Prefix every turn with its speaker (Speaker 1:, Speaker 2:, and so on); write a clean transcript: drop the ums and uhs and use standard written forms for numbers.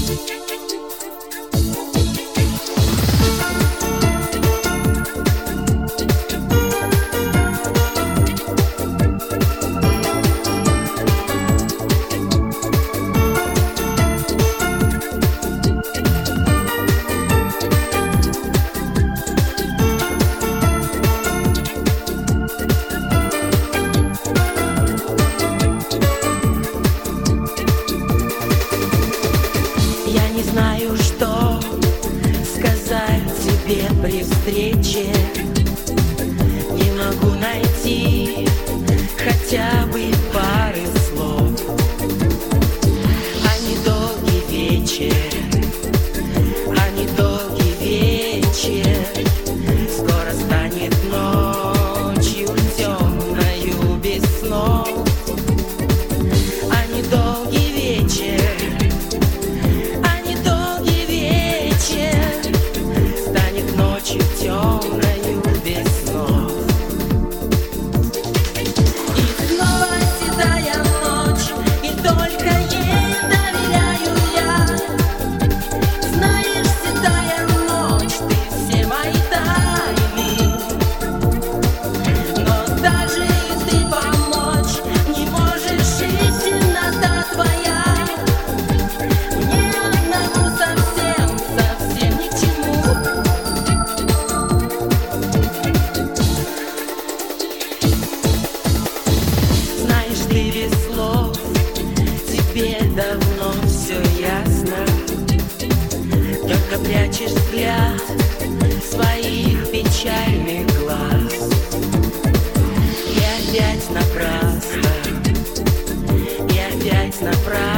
Speaker 1: При встрече не могу найти хотя бы пары слов. А недолгий вечер, а недолгий вечер скоро станет ночью темною без снов. А недолгий вечер, а недолгий вечер станет ночью темною без снов. И снова седая ночь, и только ей доверяю я. Знаешь, седая ночь, ты все мои тайны. Но даже и ты помочь не можешь, и темнота твоя мне одному совсем, совсем ни к чему. Знаешь, ты без слов, тебе давно все ясно. Только прячешь взгляд своих печальных глаз. И опять напрасно, и опять напрасно